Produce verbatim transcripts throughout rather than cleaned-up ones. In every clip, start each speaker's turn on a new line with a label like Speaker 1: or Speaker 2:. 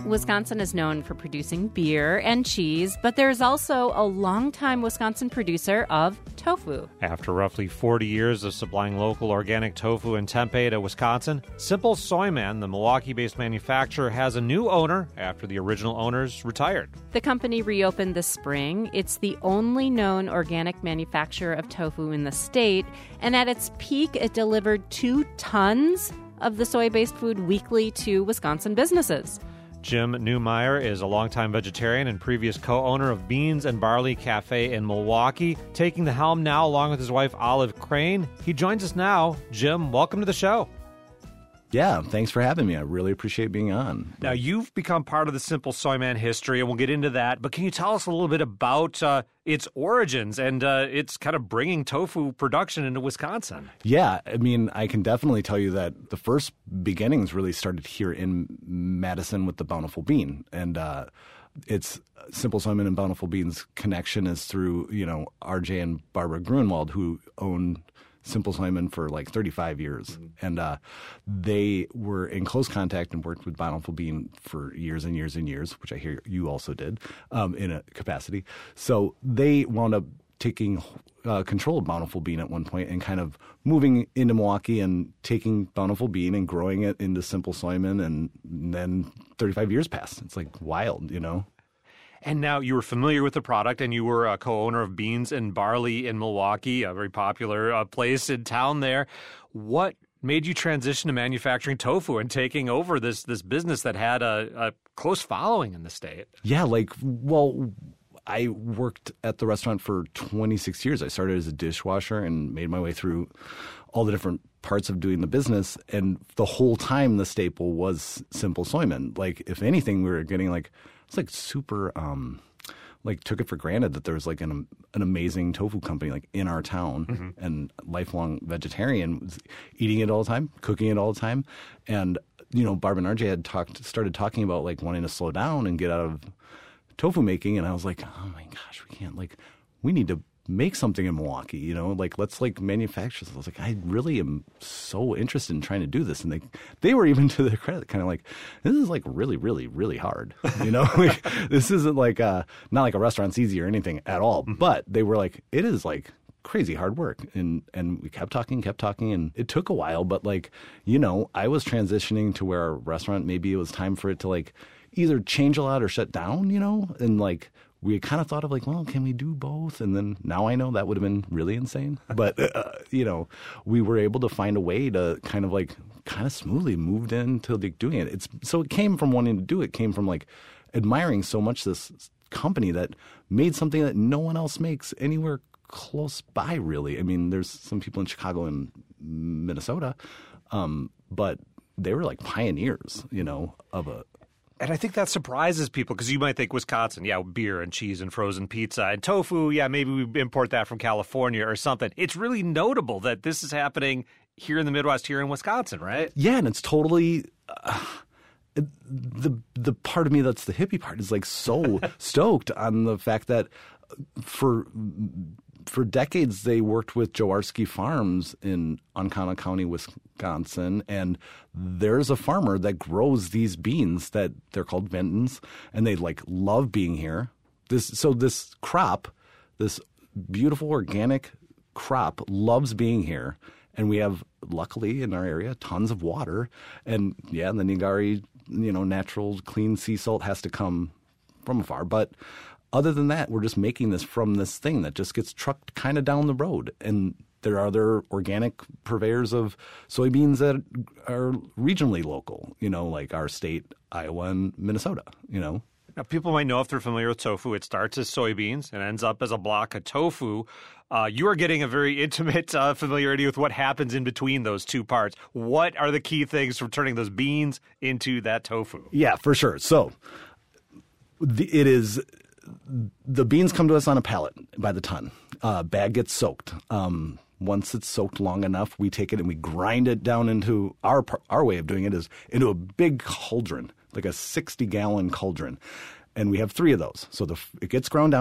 Speaker 1: Wisconsin is known for producing beer and cheese, but there's also a longtime Wisconsin producer of tofu.
Speaker 2: After roughly forty years of supplying local organic tofu in Tempe to Wisconsin, Simple Soyman, the Milwaukee-based manufacturer, has a new owner after the original owners retired.
Speaker 1: The company reopened this spring. It's the only known organic manufacturer of tofu in the state, and at its peak, it delivered two tons of the soy-based food weekly to Wisconsin businesses.
Speaker 2: Jim Neumeier is a longtime vegetarian and previous co-owner of Beans and Barley Cafe in Milwaukee, taking the helm now along with his wife Olive Crane. He joins us now. Jim, welcome to the show.
Speaker 3: Yeah, thanks for having me. I really appreciate being on.
Speaker 2: Now, you've become part of the Simple Soyman history, and we'll get into that. But can you tell us a little bit about uh, its origins and uh, its kind of bringing tofu production into Wisconsin?
Speaker 3: Yeah, I mean, I can definitely tell you that the first beginnings really started here in Madison with the Bountiful Bean. And uh, it's Simple Soyman and Bountiful Bean's connection is through, you know, R J and Barbara Grunwald, who own Simple Soyman for like thirty-five years. Mm-hmm. And uh, they were in close contact and worked with Bountiful Bean for years and years and years, which I hear you also did um, in a capacity. So they wound up taking uh, control of Bountiful Bean at one point and kind of moving into Milwaukee and taking Bountiful Bean and growing it into Simple Soyman. And then thirty-five years passed. It's like wild, you know?
Speaker 2: And now you were familiar with the product, and you were a co-owner of Beans and Barley in Milwaukee, a very popular uh, place in town there. What made you transition to manufacturing tofu and taking over this this business that had a, a close following in the state?
Speaker 3: Yeah, like, well, I worked at the restaurant for twenty-six years. I started as a dishwasher and made my way through all the different parts of doing the business. And the whole time, the staple was Simple Soyman. Like, if anything, we were getting like, it's like super, um, like took it for granted that there was like an an amazing tofu company like in our town, mm-hmm. and lifelong vegetarian, was eating it all the time, cooking it all the time. And, you know, Barb and R J had talked, started talking about like wanting to slow down and get out of tofu making. And I was like, oh my gosh, we can't, like, we need to make something in Milwaukee, you know, like let's like manufacture. So I was like, I really am so interested in trying to do this. And they they were even to their credit kind of like, this is like really, really, really hard, you know, like, this isn't like uh not like a restaurant's easy or anything at all. Mm-hmm. But they were like, it is like crazy hard work. And and we kept talking, kept talking, and it took a while. But like, you know, I was transitioning to where our restaurant, maybe it was time for it to like either change a lot or shut down, you know, and like, we kind of thought of like, well, can we do both? And then now I know that would have been really insane. But, uh, you know, we were able to find a way to kind of like kind of smoothly moved into like doing it. It's so it came from wanting to do it, came from like admiring so much this company that made something that no one else makes anywhere close by, really. I mean, there's some people in Chicago and Minnesota, um, but they were like pioneers, you know, of a
Speaker 2: And I think that surprises people because you might think Wisconsin, yeah, beer and cheese and frozen pizza and tofu, yeah, maybe we import that from California or something. It's really notable that this is happening here in the Midwest, here in Wisconsin, right?
Speaker 3: Yeah, and it's totally uh, the the part of me that's the hippie part is like so stoked on the fact that for for decades they worked with Jaworski Farms in Oncana County, Wisconsin, and there's a farmer that grows these beans that they're called Ventons, and they like love being here. This so this crop, this beautiful organic crop, loves being here, and we have luckily in our area tons of water, and yeah, the Ningari, you know, natural clean sea salt has to come from afar, but other than that, we're just making this from this thing that just gets trucked kind of down the road. And there are other organic purveyors of soybeans that are regionally local, you know, like our state, Iowa and Minnesota, you know.
Speaker 2: Now, people might know if they're familiar with tofu, it starts as soybeans and ends up as a block of tofu. Uh, you are getting a very intimate uh, familiarity with what happens in between those two parts. What are the key things from turning those beans into that tofu?
Speaker 3: Yeah, for sure. So the, it is... The beans come to us on a pallet by the ton. Uh, bag gets soaked. Um, once it's soaked long enough, we take it and we grind it down into our our way of doing it is into a big cauldron, like a sixty gallon cauldron, and we have three of those. So the it gets ground down.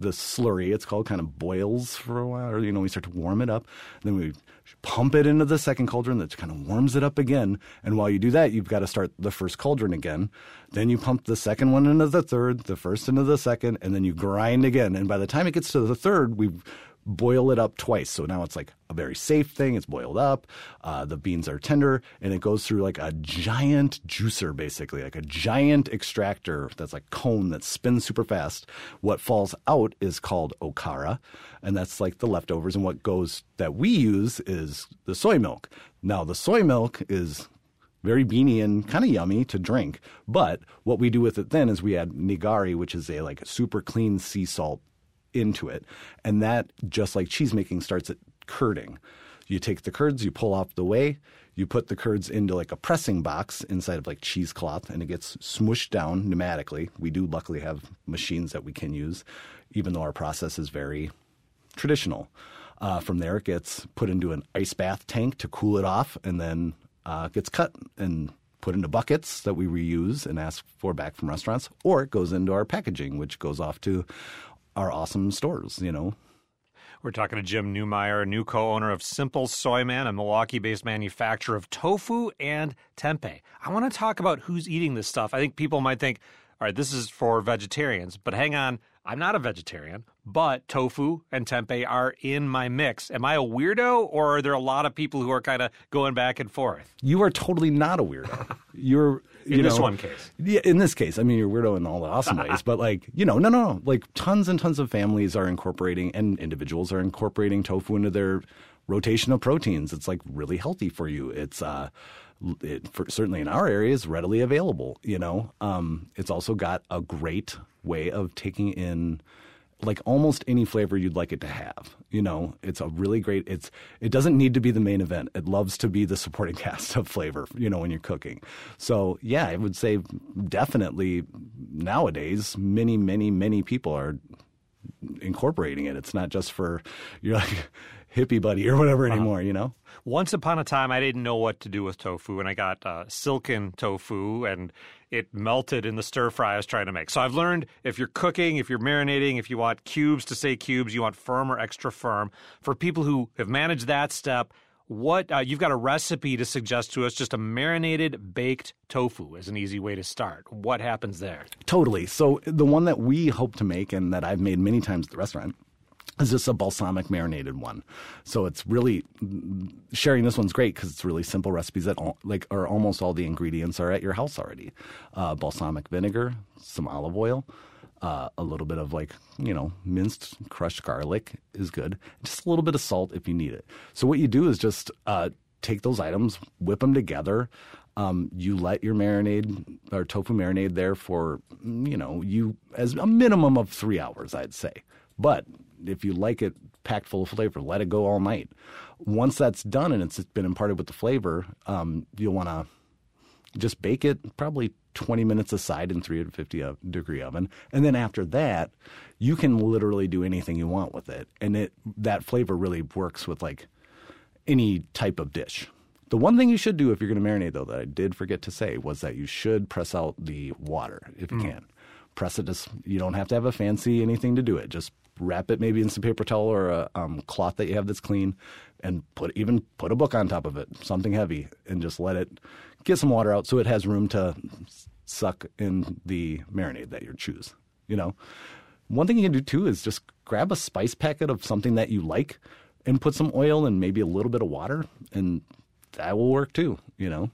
Speaker 3: the slurry, it's called, kind of boils for a while. Or, you know, we start to warm it up. Then we pump it into the second cauldron that kind of warms it up again. And while you do that, you've got to start the first cauldron again. Then you pump the second one into the third, the first into the second, and then you grind again. And by the time it gets to the third, we've boil it up twice. So now it's like a very safe thing. It's boiled up. Uh, the beans are tender, and it goes through like a giant juicer, basically, like a giant extractor that's like cone that spins super fast. What falls out is called okara, and that's like the leftovers. And what goes that we use is the soy milk. Now, the soy milk is very beany and kind of yummy to drink. But what we do with it then is we add nigari, which is a like super clean sea salt, into it. And that, just like cheese making, starts at curding. You take the curds, you pull off the whey, you put the curds into like a pressing box inside of like cheesecloth, and it gets smooshed down pneumatically. We do luckily have machines that we can use, even though our process is very traditional. Uh, from there, it gets put into an ice bath tank to cool it off, and then uh, gets cut and put into buckets that we reuse and ask for back from restaurants, or it goes into our packaging, which goes off to our awesome stores, you know.
Speaker 2: We're talking to Jim Neumeier, new co-owner of Simple Soy Man, a Milwaukee-based manufacturer of tofu and tempeh. I want to talk about who's eating this stuff. I think people might think, all right, this is for vegetarians, but hang on, I'm not a vegetarian, but tofu and tempeh are in my mix. Am I a weirdo, or are there a lot of people who are kind of going back and forth?
Speaker 3: You are totally not a weirdo. You're you
Speaker 2: in
Speaker 3: know,
Speaker 2: this one case.
Speaker 3: Yeah, in this case. I mean, you're a weirdo in all the awesome ways, but like, you know, no, no, no. Like tons and tons of families are incorporating, and individuals are incorporating tofu into their rotation of proteins. It's like really healthy for you. It's uh, it, for, certainly in our area is readily available. You know, um, it's also got a great way of taking in like almost any flavor you'd like it to have. You know, it's a really great, it's, it doesn't need to be the main event. It loves to be the supporting cast of flavor, you know, when you're cooking. So yeah, I would say definitely nowadays, many, many, many people are incorporating it. It's not just for your like hippie buddy or whatever anymore, uh-huh. you know?
Speaker 2: Once upon a time, I didn't know what to do with tofu, and I got uh, silken tofu, and it melted in the stir fry I was trying to make. So I've learned if you're cooking, if you're marinating, if you want cubes to say cubes, you want firm or extra firm. For people who have managed that step, what uh, you've got a recipe to suggest to us, just a marinated baked tofu is an easy way to start. What happens there?
Speaker 3: Totally. So the one that we hope to make, and that I've made many times at the restaurant, is just a balsamic marinated one. So it's really, sharing this one's great because it's really simple recipes that all, like are almost all the ingredients are at your house already. Uh, balsamic vinegar, some olive oil, uh, a little bit of like, you know, minced crushed garlic is good. Just a little bit of salt if you need it. So what you do is just uh, take those items, whip them together. Um, you let your marinade or tofu marinade there for, you know, you as a minimum of three hours, I'd say. But if you like it packed full of flavor, let it go all night. Once that's done and it's been imparted with the flavor, um, you'll want to just bake it probably twenty minutes aside in three hundred fifty degree oven. And then after that, you can literally do anything you want with it. And it that flavor really works with like any type of dish. The one thing you should do if you're going to marinate, though, that I did forget to say was that you should press out the water if you mm. can. Press it. Just, you don't have to have a fancy anything to do it. Just wrap it maybe in some paper towel or a um, cloth that you have that's clean, and put even put a book on top of it, something heavy, and just let it get some water out so it has room to suck in the marinade that you choose. You know, one thing you can do too is just grab a spice packet of something that you like and put some oil and maybe a little bit of water, and that will work too. You know.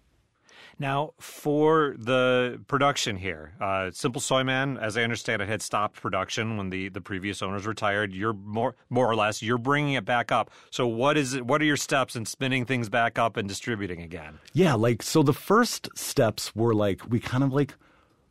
Speaker 2: Now, for the production here, uh, Simple Soy Man, as I understand it, had stopped production when the, the previous owners retired. You're more more or less, you're bringing it back up. So what is it? What are your steps in spinning things back up and distributing again?
Speaker 3: Yeah, like, so the first steps were like, we kind of like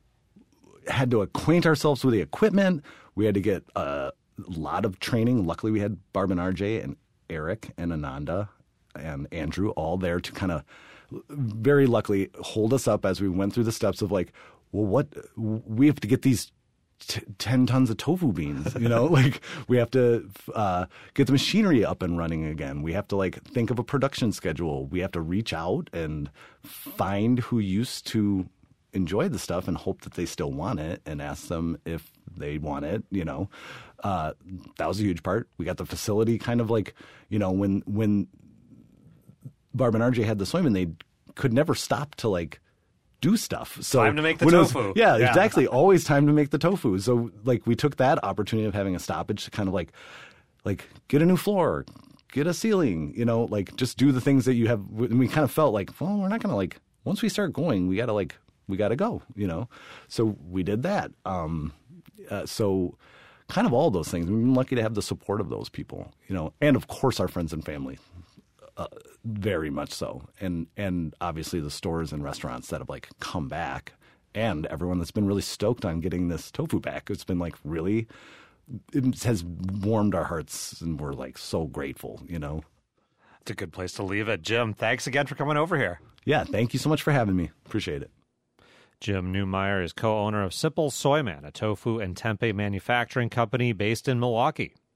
Speaker 3: had to acquaint ourselves with the equipment. We had to get a lot of training. Luckily, we had Barb and R J and Eric and Ananda and Andrew all there to kind of very luckily hold us up as we went through the steps of like, well, what we have to get these t- ten tons of tofu beans, you know, like we have to uh, get the machinery up and running again. We have to like think of a production schedule. We have to reach out and find who used to enjoy the stuff and hope that they still want it and ask them if they want it, you know. Uh, that was a huge part. We got the facility kind of like, you know, when when Barb and R J had the Soyman, they could never stop to like do stuff. So
Speaker 2: time to make the
Speaker 3: when it was-
Speaker 2: tofu.
Speaker 3: yeah,
Speaker 2: Yeah.
Speaker 3: exactly. Always time to make the tofu. So like we took that opportunity of having a stoppage to kind of like like get a new floor, get a ceiling, you know, like just do the things that you have. And we kind of felt like, well, we're not going to like, once we start going, we got to like, we got to go, you know? So we did that. Um, uh, so kind of all those things. We've been lucky to have the support of those people, you know, and of course our friends and family, uh, very much so. And, and obviously the stores and restaurants that have like come back and everyone that's been really stoked on getting this tofu back. It's been like really, it has warmed our hearts and we're like so grateful, you know?
Speaker 2: It's a good place to leave it. Jim, thanks again for coming over here.
Speaker 3: Yeah, thank you so much for having me. Appreciate it.
Speaker 2: Jim Neumeier is co-owner of Simple Soyman, a tofu and tempeh manufacturing company based in Milwaukee.